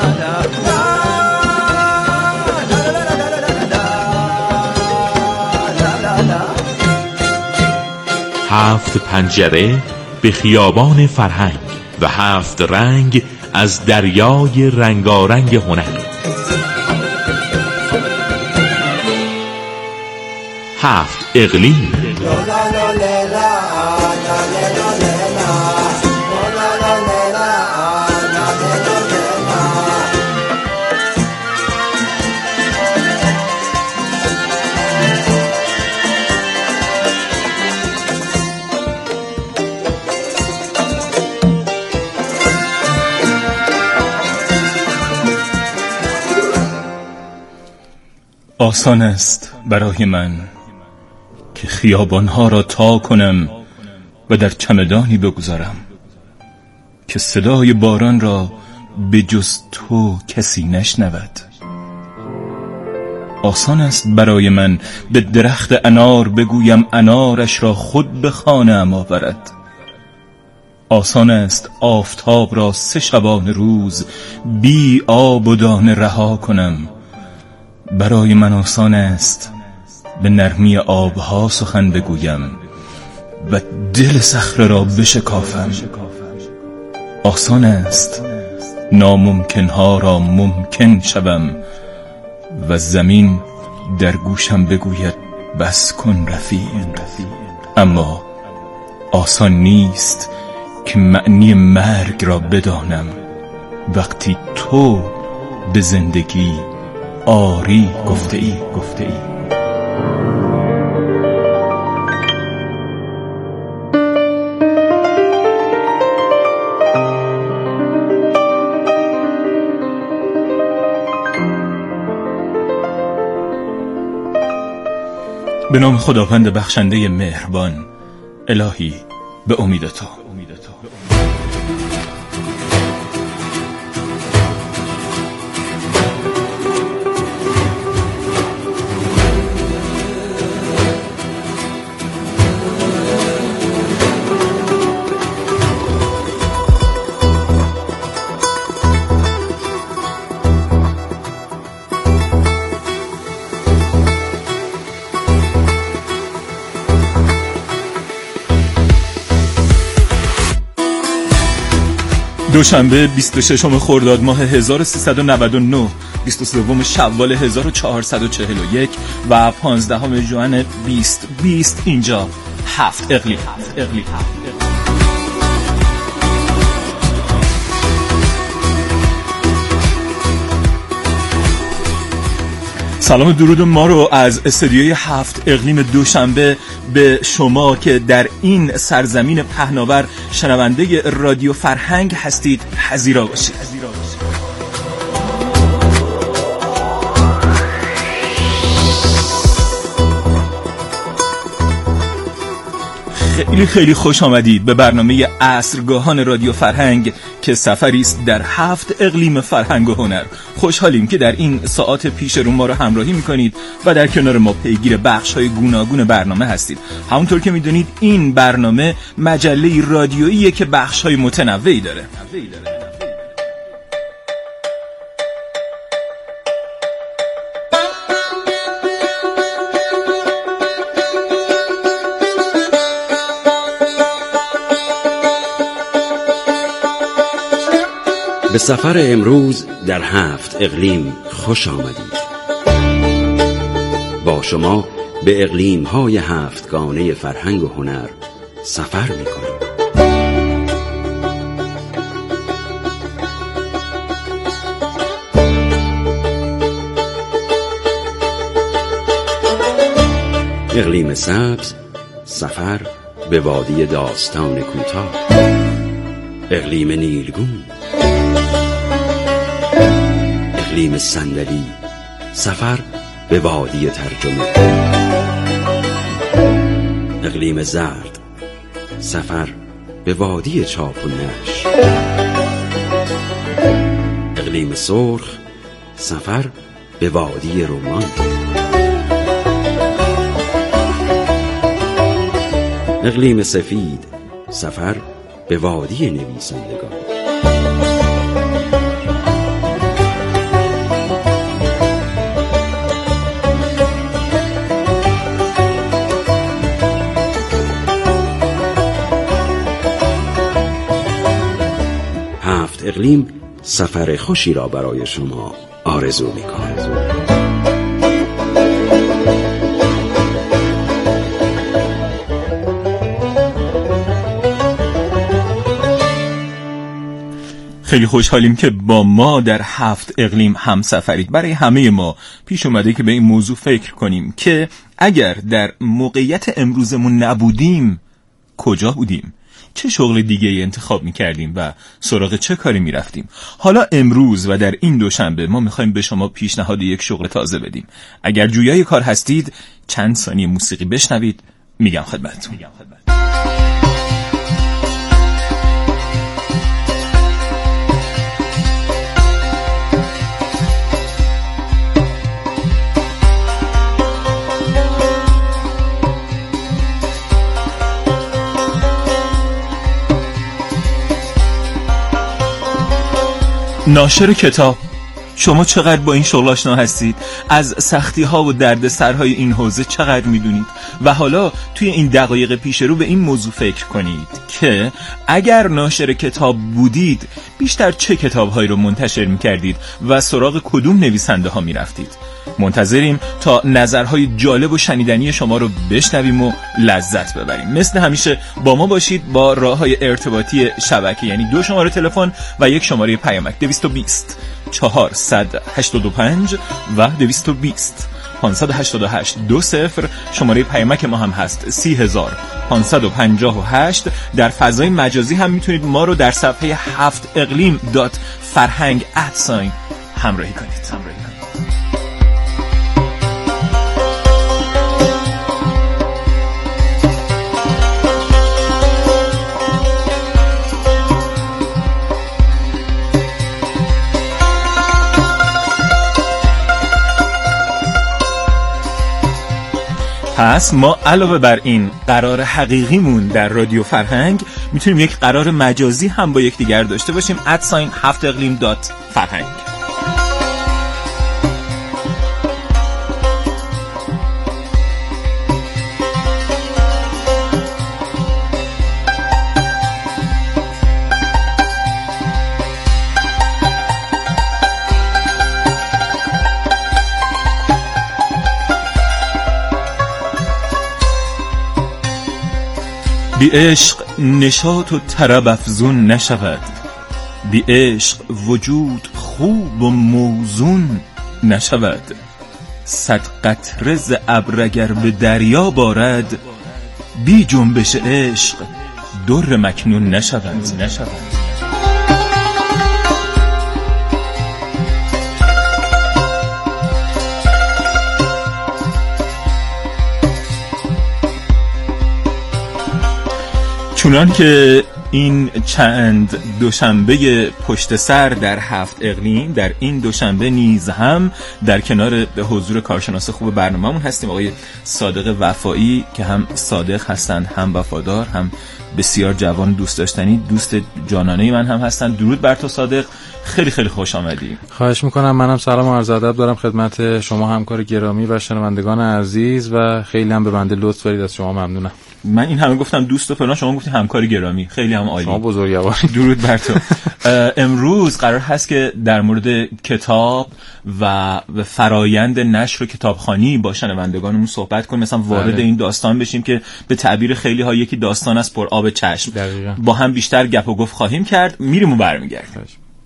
هفت پنجره به خیابان فرهنگ و هفت رنگ از دریای رنگارنگ هنر. هفت اقلیم. آسان است برای من که خیابانها را تا کنم و در چمدانی بگذارم که صدای باران را به جز تو کسی نشنود. آسان است برای من به درخت انار بگویم انارش را خود به خانه‌ام آورد. آسان است آفتاب را 3 شبانه روز بی آب و دانه رها کنم. برای من آسان است به نرمی آبها سخن بگویم و دل صخره را بشکافم. آسان است ناممکنها را ممکن شوم و زمین در گوشم بگوید بس کن رفیق. اما آسان نیست که معنی مرگ را بدانم وقتی تو به زندگی آری گفته ای. به نام خداوند بخشنده مهربان. الهی به امید تو. دوشنبه 26 خرداد ماه 1399، 23 شوال 1441 و 15 ژوئن 2020. اینجا هفت اقلیم. سلام درود ما رو از استودیوی هفت اقلیم دوشنبه به شما که در این سرزمین پهناور شنونده رادیو فرهنگ هستید پذیرا باشید. خیلی خوش آمدید به برنامه عصرگاهان رادیو فرهنگ که سفری است در 7 اقلیم فرهنگ و هنر. خوشحالیم که در این ساعات پیش رو ما رو همراهی میکنید و در کنار ما پیگیر بخش‌های گوناگون برنامه هستید. همونطور که میدونید این برنامه مجله رادیوییه که بخش‌های متنوعی داره. به سفر امروز در 7 اقلیم خوش آمدید. با شما به اقلیم‌های 7 گانه فرهنگ و هنر سفر می‌کنیم. اقلیم سبز، سفر به وادی داستان کوتاه. اقلیم نیلگون، اقلیم صندلی، سفر به وادی ترجمه. اقلیم زرد، سفر به وادی چاپ و نشر. اقلیم سرخ، سفر به وادی رمان. اقلیم سفید، سفر به وادی نویسندگان. اقلیم سفر خوشی را برای شما آرزو می‌کند. خیلی خوشحالیم که با ما در 7 اقلیم همسفرید. برای همه ما پیش اومده که به این موضوع فکر کنیم که اگر در موقعیت امروزمون نبودیم کجا بودیم؟ چه شغل دیگه ای انتخاب میکردیم و سراغ چه کاری میرفتیم؟ حالا امروز و در این دوشنبه ما میخوایم به شما پیشنهاد یک شغل تازه بدیم. اگر جویای کار هستید چند ثانیه موسیقی بشنوید میگم خدمتتون. ناشر کتاب، شما چقدر با این شغل آشنا هستید؟ از سختی ها و دردسرهای این حوزه چقدر میدونید؟ و حالا توی این دقایق پیش رو به این موضوع فکر کنید که اگر ناشر کتاب بودید بیشتر چه کتابهایی رو منتشر میکردید و سراغ کدوم نویسنده ها میرفتید؟ منتظریم تا نظرهای جالب و شنیدنی شما رو بشنویم و لذت ببریم. مثل همیشه با ما باشید با راههای ارتباطی شبکه، یعنی 2 شماره تلفن و 1 شماره پیامک 220 485 و 220 588 20. شماره پیامک ما هم هست 30558. در فضای مجازی هم میتونید ما رو در صفحه 7eqlim.farhang همراهی کنید. پس ما علاوه بر این قرار حقیقیمون در رادیو فرهنگ میتونیم یک قرار مجازی هم با یکدیگر داشته باشیم @7eqlim.farhang. بی عشق نشاط و طرب افزون نشود، بی عشق وجود خوب و موزون نشود. 100 قطره ز ابر اگر به دریا بارد، بی جنبش عشق در مکنون نشود. چونان که این چند دوشنبه پشت سر در 7 اقلیم، در این دوشنبه نیز هم در کنار حضور کارشناس خوب برنامه‌مون هستیم آقای صادق وفایی که هم صادق هستند، هم وفادار، هم بسیار جوان دوست داشتنی، دوست جانانه من هم هستند. درود بر تو صادق، خیلی خیلی خوش آمدی. خواهش میکنم. منم سلام و عرض ادب دارم خدمت شما همکار گرامی و شنوندگان عزیز و خیلی هم به بنده لطف دارید، از شما ممنونم. من این همه گفتم دوست و فلان، شما گفتی همکار گرامی، خیلی هم عالی. شما بزرگواری. درود بر تو. امروز قرار هست که در مورد کتاب و فرایند نشر کتابخوانی با شنوندگانمون صحبت کنیم، مثلا وارد این داستان بشیم که به تعبیر خیلی ها یکی داستان از پر آب چشم. دقیقاً. با هم بیشتر گپ و گفت خواهیم کرد. میریم و برمیگردیم.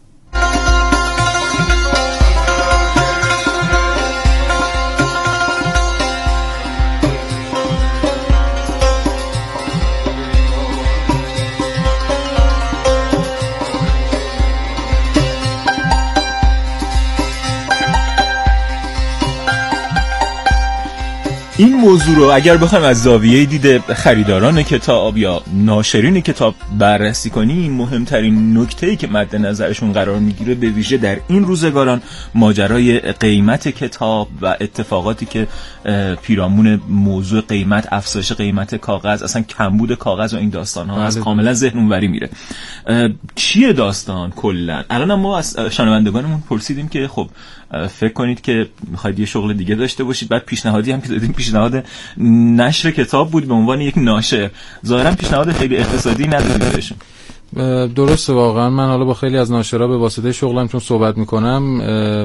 این موضوع رو اگر بخوایم از زاویه دید خریداران کتاب یا ناشرین کتاب بررسی کنیم، مهمترین نکته‌ای که مد نظرشون قرار میگیره به ویژه در این روزگاران ماجرای قیمت کتاب و اتفاقاتی که پیرامون موضوع قیمت، افزایش قیمت کاغذ، اصلا کمبود کاغذ و این داستان‌ها از کاملا ذهن اونوری میره. چیه داستان کلا؟ الان ما از شنوندگانمون پرسیدیم که خب فکر کنید که میخواید یه شغل دیگه داشته باشید، بعد پیشنهادی هم که دادیم پیشنهاد نشر کتاب بود به عنوان یک ناشر. ظاهرا پیشنهاد خیلی اقتصادی ندادید بهشون. درسته واقعا. من حالا با خیلی از ناشرا به واسطه شغلم چون صحبت میکنم،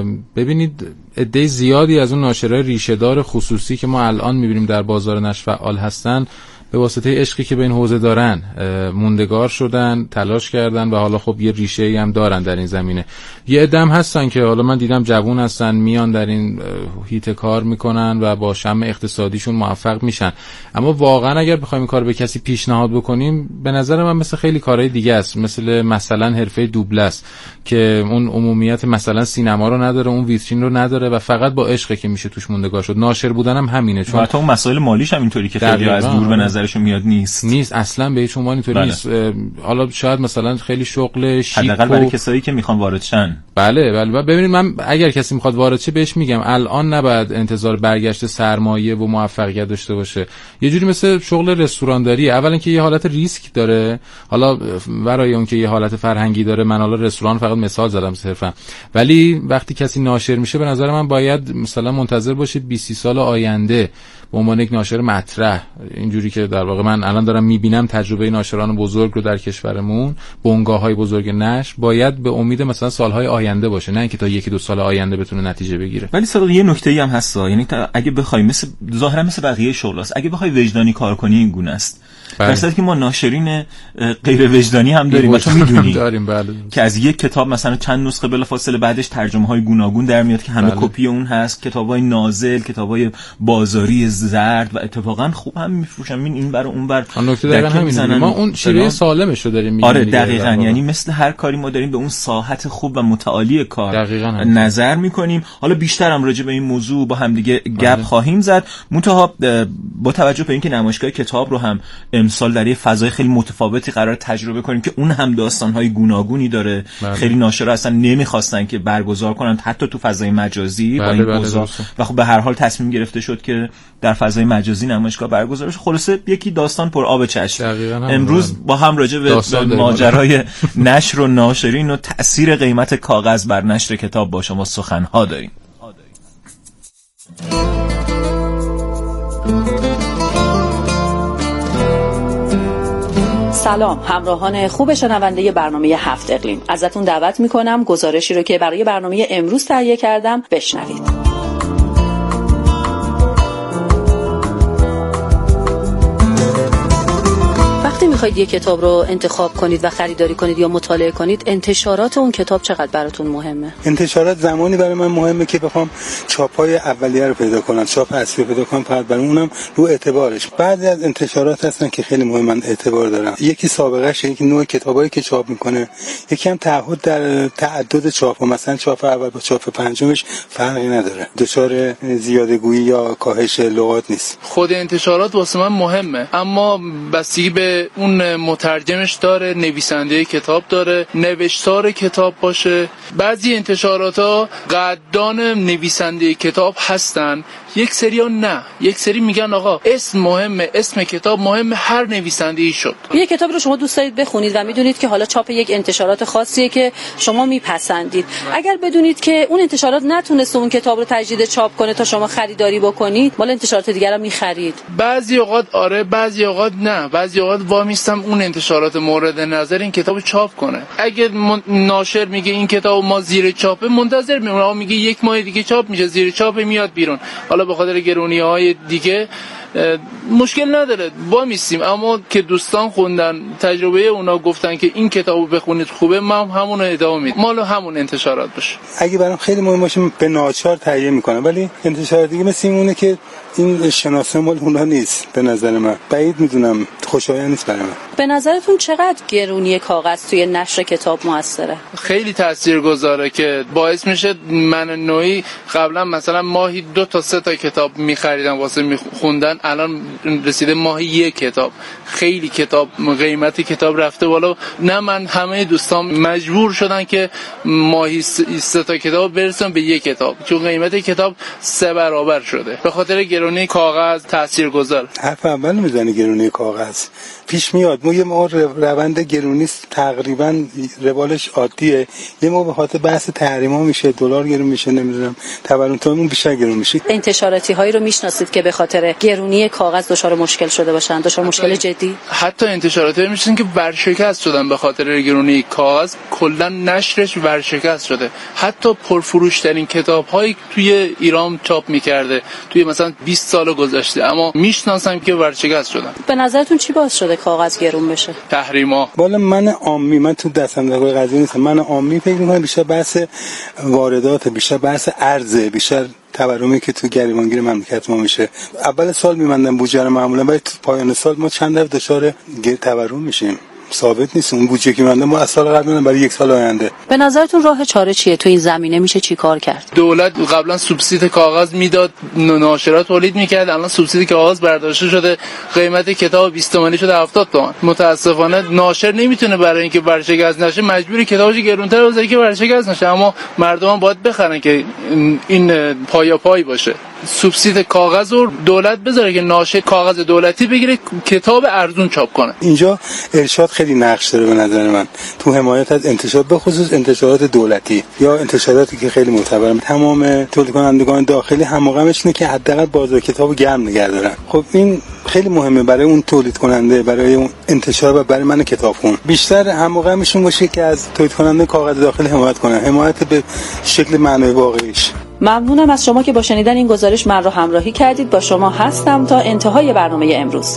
ببینید عده زیادی از اون ناشرای ریشه‌دار خصوصی که ما الان میبینیم در بازار نشر فعال هستن، به واسطه عشقی که به این حوزه دارن موندگار شدن، تلاش کردن و حالا خب یه ریشه‌ای هم دارن در این زمینه. یه عدم هستن که حالا من دیدم جوون هستن، میان در این هیته کار میکنن و با شم اقتصادیشون موفق میشن. اما واقعا اگر بخوایم این کار به کسی پیشنهاد بکنیم، به نظر من مثل خیلی کارهای دیگه است، مثلا حرفه دوبله است که اون عمومیت مثلا سینما رو نداره، اون ویترین رو نداره و فقط با عشقی که میشه توش موندگار شد. ناشر بودن هم همینه، چون حتی اون مسائل مالیش هم اینطوری که خیلی از دور به نظرشون میاد نیست اصلا به هیچ عنوان اینطوری نیست. حالا شاید مثلا خیلی شغل شیک حداقل برای کسایی که میخوان وارد شن. بله. ببینید من اگر کسی میخواد وارد شه بهش میگم الان نباید انتظار برگشت سرمایه و موفقیت داشته باشه. یه جوری مثل شغل رستورانداری، اولا که یه حالت ریسک داره، حالا برای اون که یه حالت فرهنگی داره. من حالا رستوران فقط مثال زدم صرفا، ولی وقتی کسی ناشر میشه به نظر من باید مثلا منتظر باشه 20 سال آینده به عنوان یک ناشر مطرح، اینجوری که در واقع من الان دارم میبینم تجربه ناشران بزرگ رو در کشورمون، بنگاه‌های بزرگ نشر، باید به امید مثلا سالهای آینده باشه، نه اینکه تا 1-2 سال آینده بتونه نتیجه بگیره. ولی صدق یه نکته‌ای هم هست، یعنی اگه بخوای ظاهرا مثل بقیه شغلاست، اگه بخوای وجدانی کار کنی این گونه است. در صورتی که ما ناشرین غیر وجدانی هم داریم، چون میدونی که از یک کتاب مثلا چند نسخه بلافاصله بعدش ترجمه‌های گوناگون در میاد که همه کپی اون هست، کتابای نازل، کتابای بازاری زرد و اتفاقا خوب هم میفروشن، این برای اون بر نکته دقیقاً همینه. ما اون شیوه سالمش رو داریم میگیم. آره دقیقاً، یعنی مثل هر کاری ما داریم به اون ساحت خوب و متعالی کار نظر میکنیم. حالا بیشتر هم راجع به این موضوع با هم دیگه گپ خواهیم زد، منتها با توجه به اینکه نمایشگاه کتاب رو هم امسال در یه فضای خیلی متفاوتی قرار تجربه کنیم که اون هم داستان‌های گوناگونی داره. خیلی ناشرا اصلا نمی‌خواستن که برگزار کنن حتی تو فضای مجازی با این موضوع، و خب به هر حال تصمیم گرفته شد که در فضای مجازی نمایشگاه برگزار بشه. خلاصه یکی داستان پر آب چشم. امروز با هم راجع به ماجرای نشر و ناشرین و تأثیر قیمت کاغذ بر نشر کتاب با شما سخن‌ها داریم. سلام همراهان خوب شنونده برنامه 7 اقلیم، ازتون دعوت میکنم گزارشی رو که برای برنامه امروز تهیه کردم بشنوید. وقتی میخواید یک کتاب رو انتخاب کنید و خریداری کنید یا مطالعه کنید، انتشارات اون کتاب چقدر براتون مهمه؟ انتشارات زمانی برای من مهمه که بخوام چاپ‌های اولیه رو پیدا کنم، چاپ اصلی رو پیدا کنم، فقط برای اونم رو اعتبارش. بعضی از انتشارات هستن که خیلی مهمن، اعتبار دارن. یکی سابقه‌ش، یکی نوع کتابایی که چاپ میکنه، یکی هم تعهد در تعدد چاپ، مثلا چاپ اول با چاپ پنجمش فرقی نداره، دچار زیادگویی یا کاهش لغات نیست. خود انتشارات واسه من مهمه، اما بستگی به اون مترجمش داره، نویسنده کتاب داره، نوشتار کتاب باشه. بعضی انتشارات ها قدردان نویسنده کتاب هستن، یک سری ها نه، یک سری میگن آقا اسم مهمه، اسم کتاب مهمه، هر نویسنده‌ای شد. یک کتاب رو شما دوست دارید بخونید و میدونید که حالا چاپ یک انتشارات خاصیه که شما میپسندید، اگر بدونید که اون انتشارات نتونسته اون کتاب رو تجدید چاپ کنه تا شما خریداری بکنید، مال انتشارات دیگر رو میخرید. بعضی اوقات آره، بعضی اوقات نه، بعضی اوقات وامیستم اون انتشارات مورد نظر این کتابو چاپ کنه. اگه ناشر میگه این کتاب ما زیر چاپه، منتظر میمونه، میگه یک ماه دیگه چاپ میشه، زیر چاپ میاد بیرون، حالا به خاطر گرونی‌های دیگه مشکل نداره با میستیم. اما که دوستان خوندن، تجربه اونا گفتن که این کتابو بخونید خوبه، من همون رو ادامه میدم، مال همون انتشارات باشه. اگه برام خیلی مهم باشه به ناچار تهیه میکنم، ولی انتشار دیگه مثل اینه که این شناسه مال اونها نیست. به نظر من بعید میدونم، خوشایند نیست برای من. به نظرتون چقدر گرونی کاغذ توی نشر کتاب موثره؟ خیلی تاثیرگذاره که باعث میشه من نوعی قبلا مثلا ماهی 2 تا 3 تا کتاب می‌خریدم واسه می‌خوندن، الان رسیده ماهی 1 کتاب. خیلی کتاب قیمت کتاب رفته بالا، نه من همه دوستان مجبور شدن که ماهی 3 تا کتاب برسن به 1 کتاب، چون قیمت کتاب 3 برابر شده به خاطر گرونی کاغذ. تاثیرگذار. حرف اول میزنه گرونی کاغذ پیش میاد. ما روند گرونی تقریبا روالش عادیه، یه موقع به خاطر بحث تحریما میشه، دلار گرون میشه، نمیدونم تورم بیشتر گرون میشه. انتشاراتی هایی رو میشناسید که به خاطر گرونی درونی کاغذ دچار مشکل شده باشن، دچار مشکل جدی؟ حتی انتشاراتی میشن که ورشکست شدن به خاطر گرونی کاغذ، کلا نشرش ورشکست شده. حتی پرفروشترین کتاب‌هایی توی ایران چاپ می‌کرده توی مثلا 20 سال گذشته، اما میشناسم که ورشکست شدن. به نظرتون چی باعث شده کاغذ گرون بشه؟ تحریما. والا من تو دستندرگاه قضیه نیستم، من عامی فکر می‌کنم بیشتر بحث واردات، بیشتر بحث ارزه، بیشتر تورمی که تو گریبانگیر مملکت ما میشه. اول سال می‌مندن بودجه رو معمولا، ولی تو پایان سال ما چند دفعه دچار تورم میشیم. ثابت نیست اون بودجه که می‌منده ما از سال قبل برای یک سال آینده. به نظرتون راه چاره چیه تو این زمینه؟ میشه چی کار کرد؟ دولت قبلا سوبسید کاغذ میداد، ناشرات تولید میکرد، الان سوبسید کاغذ برداشته شده، قیمت کتاب 20 تومانی شده 70 تومان. متاسفانه ناشر نمیتونه برای اینکه ورشکست نشه مجبوری کتابش گرونتر بذاره که ورشکست نشه، اما مردم باید بخرن که این پای باشه. سوبسید کاغذ رو دولت بذاره که ناشر کاغذ دولتی بگیره، کتاب ارزون چاپ کنه. اینجا ارشاد خیلی نقش داره به نظر من تو حمایت از انتشارات، به خصوص انتشارات دولتی یا انتشاراتی که خیلی معتبرن. تمام تولید کنندگان داخلی هماغمش اینه که حداقل بازار کتابو گرم نگه دارن. خب این خیلی مهمه برای اون تولید کننده، برای اون انتشار و برای من کتابخون. بیشتر هماغمشون باشه که از تولید کننده کاغذ داخلی حمایت کنن، حمایت به شکل معنای واقعیش. ممنونم از شما که با شنیدن این گزارش من رو همراهی کردید. با شما هستم تا انتهای برنامه امروز.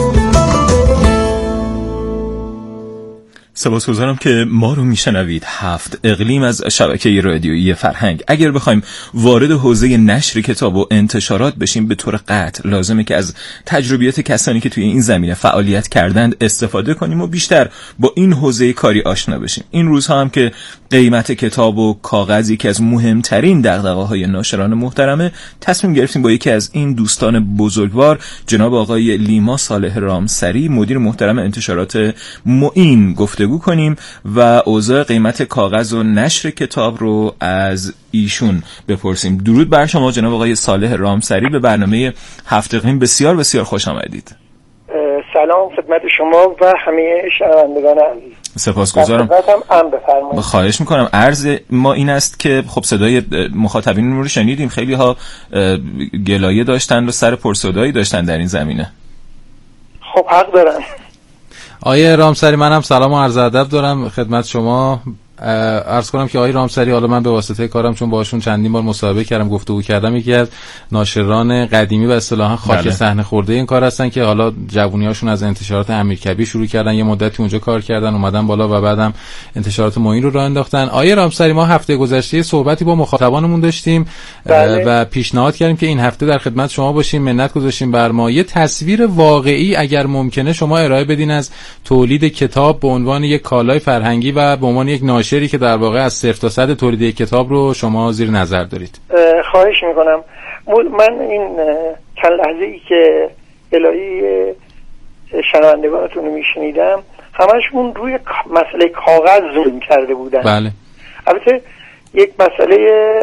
سپاسگزارم که ما رو میشنوید. 7 اقلیم از شبکه رادیویی فرهنگ. اگر بخوایم وارد حوزه نشر کتاب و انتشارات بشیم، به طور قطع لازمه که از تجربیات کسانی که توی این زمینه فعالیت کردند استفاده کنیم و بیشتر با این حوزه کاری آشنا بشیم. این روزها هم که قیمت کتاب و کاغذ یکی از مهمترین دغدغه‌های ناشران محترمه، تصمیم گرفتیم با یکی از این دوستان بزرگوار، جناب آقای لیما صالح رامسری، مدیر محترم انتشارات معین، گفتگو کنیم و اوضاع قیمت کاغذ و نشر کتاب رو از ایشون بپرسیم. درود بر شما جناب آقای صالح رامسری، به برنامه 7 اقلیم بسیار بسیار خوش آمدید. سلام خدمت شما و همه شنوندگان عزیز. سپاسگزارم. خواهش میکنم. عرض ما این است که خب صدای مخاطبین رو شنیدیم، خیلی ها گلایه داشتن و سر پرسودایی داشتن در این زمینه. خب حق دارن. آیه رامسری، منم سلام و عرض ادب دارم خدمت شما. عرض کنم که آقای رامسری، حالا من به واسطه کارم چون باشون چندین بار مصاحبه کردم، گفتگو کردم، یکی از ناشران قدیمی و اصطلاحاً خاک صحنه خورده این کار هستن که حالا جوونیاشون از انتشارات امیرکبیر شروع کردن، یه مدتی اونجا کار کردن، اومدن بالا و بعدم انتشارات معین رو راه انداختن. آقای رامسری، ما هفته گذشته صحبتی با مخاطبانمون داشتیم و پیشنهاد کردیم که این هفته در خدمت شما باشیم، منت گذاشتیم بر ما یه تصویر واقعی اگر ممکنه شما ارائه بدین از تولید کتاب به عنوان یک کالای فرهنگی و به عنوان یک ناشری که در واقع از 0 تا 100 تولید یک کتاب رو شما زیر نظر دارید. خواهش میکنم. من این چند لحظه ای که الهی شنوندگانتون رو میشنیدم، همشون روی مسئله کاغذ زوم کرده بودن. بله. البته یک مسئله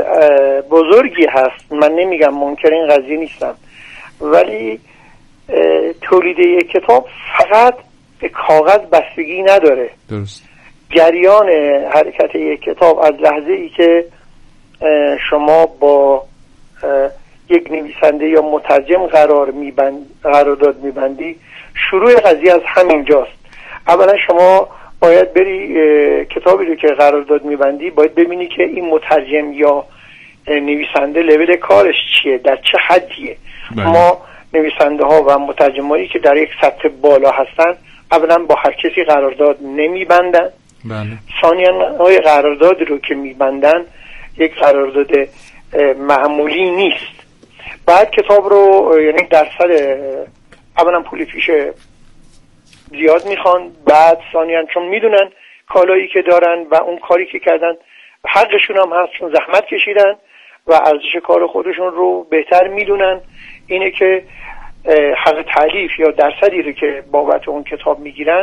بزرگی هست، من نمیگم منکر این قضیه نیستم، ولی تولید یک کتاب فقط به کاغذ بستگی نداره. درست. جریان حرکت یک کتاب از لحظه ای که شما با یک نویسنده یا مترجم قرارداد میبندی، شروع قضیه از همین جاست. اولا شما باید بری کتابی رو که قرارداد میبندی باید ببینی که این مترجم یا نویسنده لول کارش چیه، در چه حدیه. ما نویسنده ها و مترجمایی که در یک سطح بالا هستن اولا با هر کسی قرارداد نمیبندن. بله. ثانیاً های قرارداد رو که میبندن یک قرارداد معمولی نیست. بعد کتاب رو یعنی درصد اولا پول پیش زیاد میخوان، بعد ثانیاً چون میدونن کالایی که دارن و اون کاری که کردن حقشون هم هست، چون زحمت کشیدن و ارزش کار خودشون رو بهتر میدونن، اینه که حق تألیف یا درصدی رو که بابت اون کتاب میگیرن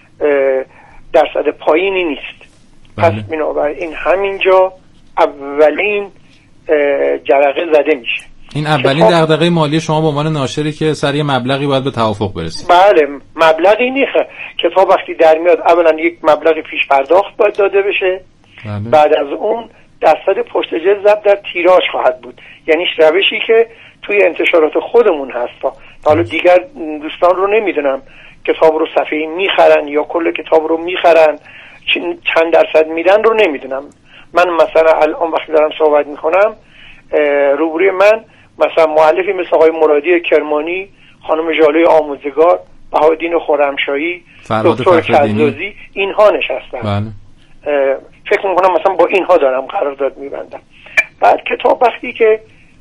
درصد پایینی نیست. بله. پس بنابراین همینجا اولین جرقه زده میشه. این اولین دغدغه مالی شما به عنوان ناشری که سر یه مبلغی باید به توافق برسید. بله، مبلغی نیست. کتاب وقتی در میاد اولا یک مبلغ پیش پرداخت باید داده بشه. بله. بعد از اون درصد پشت جلد ضبط در تیراژ خواهد بود، یعنی روشی که توی انتشارات خودمون هست. حالا دیگر دوستان رو نمیدونم کتاب رو صفحه‌ای میخرن یا کل کتاب رو میخرن، چند درصد میدن رو نمیدونم. من مثلا الان وقتی دارم صحبت میکنم روبروی من مثلا مؤلفی مثل آقای مرادی کرمانی، خانم ژاله آموزگار، بهاءالدین خرمشاهی، دکتر کزازی، اینها نشستن. بله. فکر میکنم مثلا با اینها دارم قرارداد میبندم. بعد کتاب وقتی که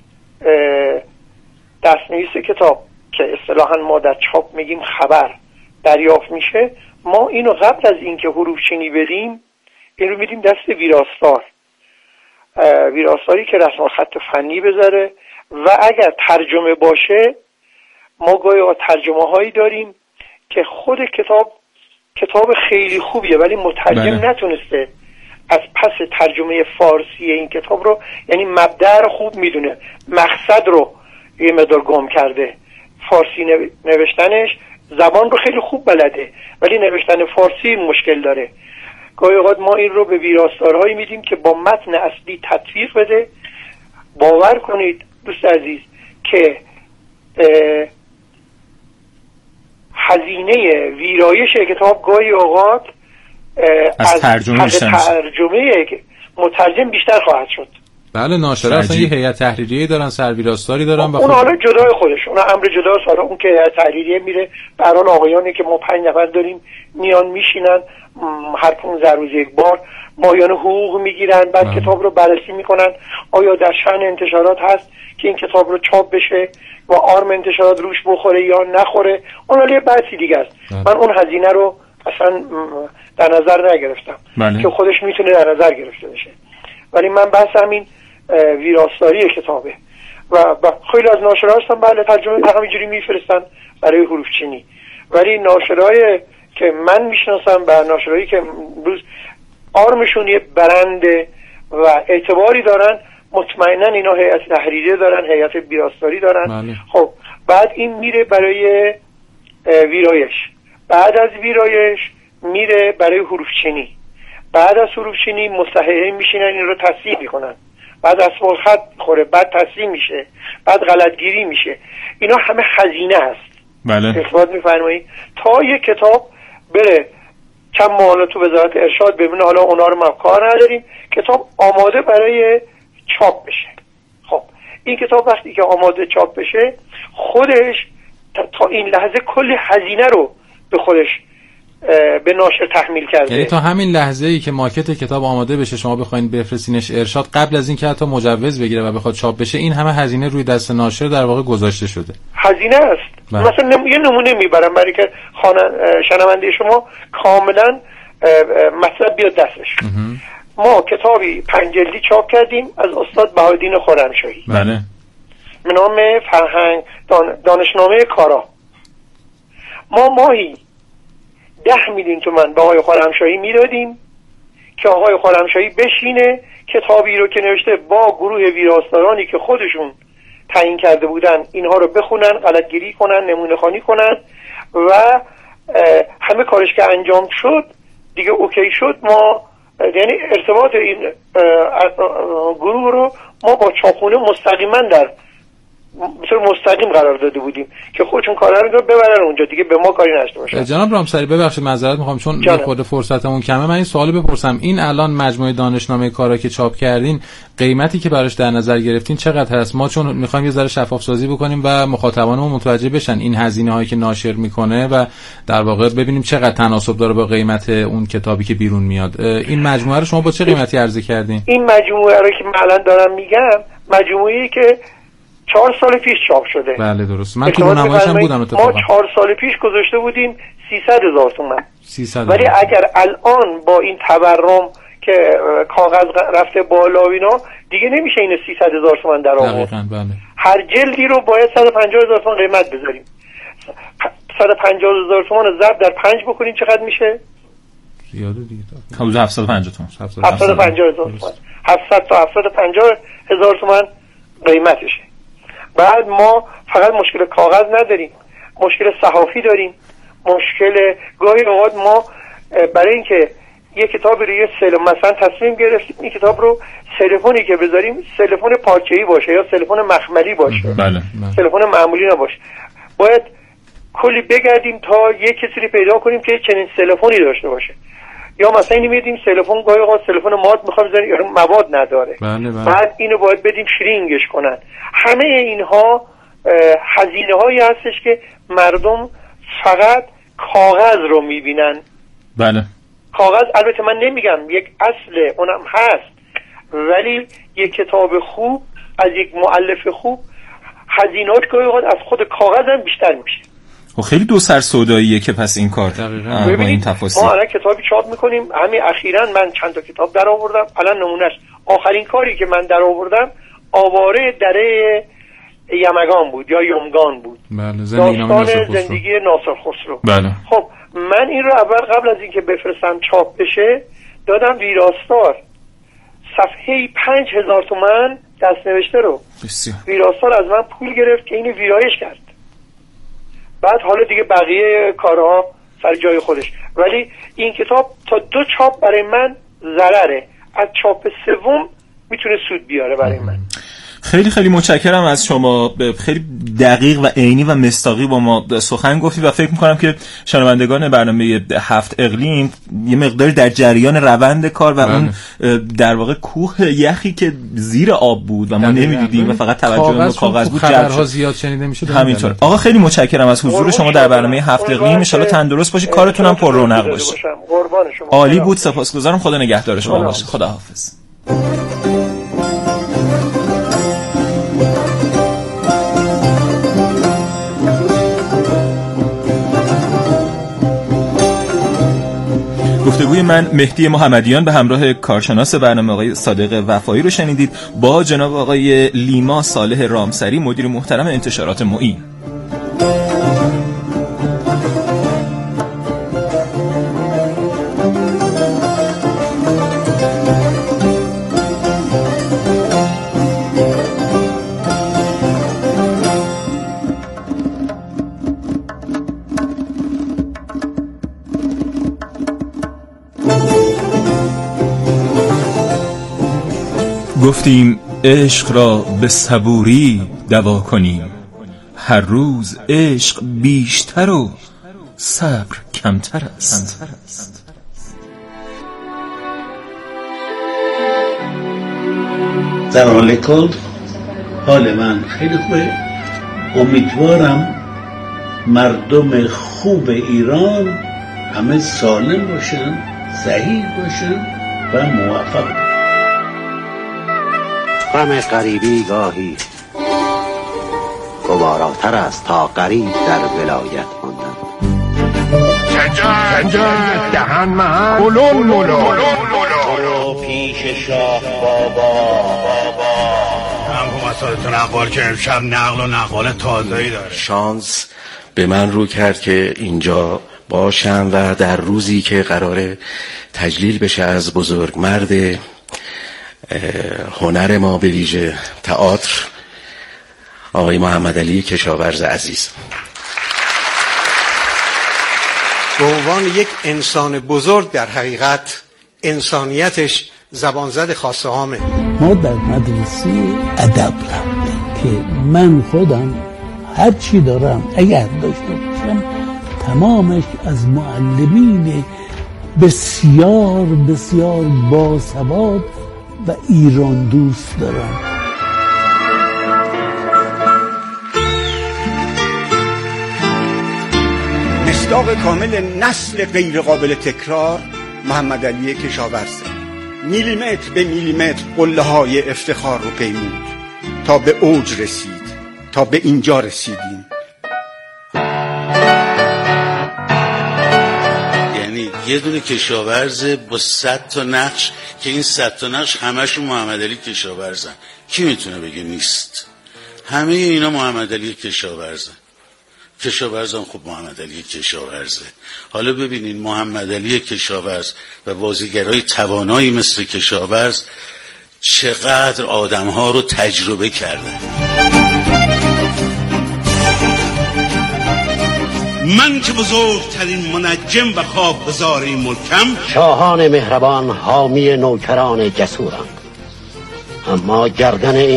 دستنویس کتاب که اصطلاحاً ما در چاپ میگیم خبر دریافت میشه، ما اینو قبل از اینکه حروف چینی بدیم این رو میدیم دست ویراستار، ویراستاری که رسم الخط فنی بذاره و اگر ترجمه باشه ما گاهی ترجمه هایی داریم که خود کتاب خیلی خوبیه ولی مترجم نتونسته از پس ترجمه فارسی این کتاب رو، یعنی مبدأ رو خوب میدونه، مقصد رو یه مقدار گم کرده، فارسی نوشتنش، زبان رو خیلی خوب بلده ولی نوشتن فارسی مشکل داره. گاهی اوقات ما این رو به ویراستارهایی میدیم که با متن اصلی تطبیق بده. باور کنید دوست عزیز که هزینه ویرایش کتاب گاهی اوقات از ترجمه مترجم بیشتر خواهد شد. بله، ناشرا اصلا یه هیئت تحریریه دارن، سرویراستاری دارن، اون حالا جدای خودش، اون امر جداست. حالا اون که هیئت تحریریه میره به هر حال آقایانی که ما 5 نفر داریم میان میشینن هر 15 روز یک بار مایان حقوق میگیرن، بعد کتاب رو بررسی میکنن آیا در شأن انتشارات هست که این کتاب رو چاپ بشه و آرم انتشارات روش بخوره یا نخوره. اون حالا یه بحثی دیگه است. من اون هزینه رو اصلا در نظر نگرفتم که خودش میتونه در نظر گرفته بشه، ولی من بحثم این ویراستاری کتابه و خیلی از ناشرها هستن بله ترجمه همینجوری میفرستن برای حروف چینی، ولی ناشرهای که من میشناسم و ناشرهایی که روز آرمشون یه برند و اعتباری دارن، مطمئنا اینا هیئت تحریریه دارن، هیئت ویراستاری دارن. خب بعد این میره برای ویرایش، بعد از ویرایش میره برای حروف چینی، بعد از حروف چینی مصححین میشینن این رو تصحیح میکنن، بعد اسم خط خوره، بعد تصحیح میشه، بعد غلطگیری میشه. اینا همه هزینه هست. بله. اثبات میفرمایید تا یک کتاب بره چند ماه تو وزارت ارشاد ببینه، حالا اونا رو ما کار نداریم، کتاب آماده برای چاپ بشه. خب این کتاب وقتی که آماده چاپ بشه خودش تا این لحظه کلی هزینه رو به خودش به ناشر تحمیل کرده. یعنی تا همین لحظه ای که ماکت کتاب آماده بشه شما بخواید بفرستینش ارشاد، قبل از اینکه حتی مجوز بگیره و بخواد چاپ بشه، این همه هزینه روی دست ناشر در واقع گذاشته شده. هزینه است. مثلا یه نمونه میبرم برای که شنونده شما کاملا مطلب بیاد دستش. ما کتابی 5 جلدی چاپ کردیم از استاد بهاءالدین خرمشاهی. بله. به نام فرهنگ دانشنامه کارا. ما ماهی 10 میلیون تومان به آقای خرمشاهی میدادیم که آقای خرمشاهی بشینه کتابی رو که نوشته با گروه ویراستارانی که خودشون تعیین کرده بودن اینها رو بخونن، غلطگیری کنن، نمونه خوانی کنن و همه کارش که انجام شد دیگه اوکی شد. ما یعنی ارتباط این گروه رو ما با چاپخونه مستقیما در بسیار مستقیم قرار داده بودیم که خودشون کارا رو ببرن اونجا، دیگه به ما کاری نداشته باشن. جناب رامسری ببخشید معذرت میخوام چون یه خورده فرصتمون کمه، من این سوالو بپرسم. این الان مجموعه دانشنامه کارا که چاپ کردین، قیمتی که براش در نظر گرفتین چقدر هست؟ ما چون میخوایم یه ذره شفاف سازی بکنیم و مخاطبانمون متوجه بشن این هزینه هایی که ناشر میکنه و در واقع ببینیم چقدر تناسب داره با قیمت اون کتابی که بیرون میاد. این مجموعه رو شما با چه قیمتی عرضه کردین؟ این مجموعه رو که من الان دارم میگم مجموعه‌ای که 4 سال پیش چاپ شده. بله درست. من تو نمایش هم بودم اتفاقا. ما 4 سال پیش گذاشته بودیم 300,000 تومان. 300. ولی اگر الان با این تورم که کاغذ رفته بالا و اینا دیگه نمیشه این 300,000 تومان در آورد. بله. هر جلدی رو باید 150,000 تومان قیمت بذاریم. 150,000 تومان رو ضرب در 5 بکنین چقدر میشه؟ زیاده دیگه. حدود 750 تومان. 750,000 تومان. 700 تا 750,000 تومان قیمتشه. بعد ما فقط مشکل کاغذ نداریم، مشکل صحافی داریم، مشکل گاهی اوقات ما برای اینکه یک کتاب رو یه مثلا تصمیم گرفتیم این کتاب رو تلفنی که بذاریم تلفن پارچه‌ای باشه یا تلفن مخملی باشه، بله. تلفن معمولی نباشه. باید کلی بگردیم تا یک کسی رو پیدا کنیم که چنین تلفنی داشته باشه. یا مثلا اینو میدیم تلفن گاهی اوقات تلفن مات میخوام بزنیم یا مواد نداره، بعد اینو باید بدیم شرینگش کنن. همه اینها هزینه هایی هستش که مردم فقط کاغذ رو میبینن. بله کاغذ البته من نمیگم یک اصل اونم هست، ولی یک کتاب خوب از یک مؤلف خوب هزینه‌اش گاهی اوقات از خود کاغذ هم بیشتر میشه. و خیلی دو سر سوداییه که پس این کار با این تفاصیل. ما الان کتابی چاپ میکنیم، همین اخیراً من چند تا کتاب در آوردم. الان نمونهش آخرین کاری که من در آوردم آواره دره یمگان بود یا یمگان بود. بله، داستان زندگی ناصر خسرو. بله. خب من این رو اول قبل از اینکه بفرستم چاپ بشه دادم ویراستار، صفحه 5000 تومان دست نوشته رو بسیار. ویراستار از من پول گرفت که اینو ویرایش کرد. بعد حالا دیگه بقیه کارها سر جای خودش، ولی این کتاب تا 2 چاپ برای من ضرره، از چاپ سوم میتونه سود بیاره برای من. خیلی خیلی متشکرم از شما، خیلی دقیق و عینی و مصداقی با ما سخن گفتید و فکر میکنم که شنوندگان برنامه 7 اقلیم یه مقداری در جریان روند کار و اون در واقع کوه یخی که زیر آب بود و ما نمیدیدیم و فقط توجه به کاغذ بود خبرها زیاد شنیده میشد. همینطور. آقا خیلی متشکرم از حضور شما در برنامه 7 اقلیم. ان شاءالله تندرست باشید، کارتون هم پر رونق باشه. عالی بود، سپاسگزارم. خدا نگهدار شما باشه. خداحافظ. گفتگوی من مهدی محمدیان به همراه کارشناس برنامه آقای صادق وفایی رو شنیدید با جناب آقای لیما صالح رامسری، مدیر محترم انتشارات معین. گفتیم عشق را به صبوری دوا کنیم، هر روز عشق بیشتر و صبر کمتر است. سلام علیکم، حال من خیلی خوبه. امیدوارم مردم خوب ایران همه سالم باشن، صحیح باشن و موفق. غم غریبی گاهی گواراتر است تا غریب در ولایت ماندن. کنجر دهن من بلون برو پیش شاه بابا هم مسائلتون اقوال که امشب نقل و نقال تازه‌ای داره. شانس به من رو کرد که اینجا باشم و در روزی که قراره تجلیل بشه از بزرگ مرد هنر ما به ویژه تئاتر، آقای محمد علی کشاورز عزیز. به عنوان یک انسان بزرگ در حقیقت انسانیتش زبانزد خاصه هامه. ما در مدرسه ادب رفتیم که من خودم هر چی دارم اگر داشته باشم تمامش از معلمین بسیار بسیار باسواد و ایران دوست دارم. مصداق کامل نسل غیر قابل تکرار محمد علی کشاورزه. میلیمتر به میلیمتر قله های افتخار رو پیمود تا به اوج رسید، تا به اینجا رسیدیم. یه دونه کشاورز با 100 تا نقش که این 100 تا نقش همشون محمد علی کشاورزن. کی میتونه بگه نیست؟ همه اینا محمد علی کشاورزن. کشاورزم خب محمد علی کشاورزه. حالا ببینین محمد علی کشاورز و بازیگرای توانایی مثل کشاورز چقدر آدم‌ها رو تجربه کردن. من که بزرگترین منجم و خوابگزار این ملکم، شاهان مهربان حامی نوکران جسورم، اما گردن این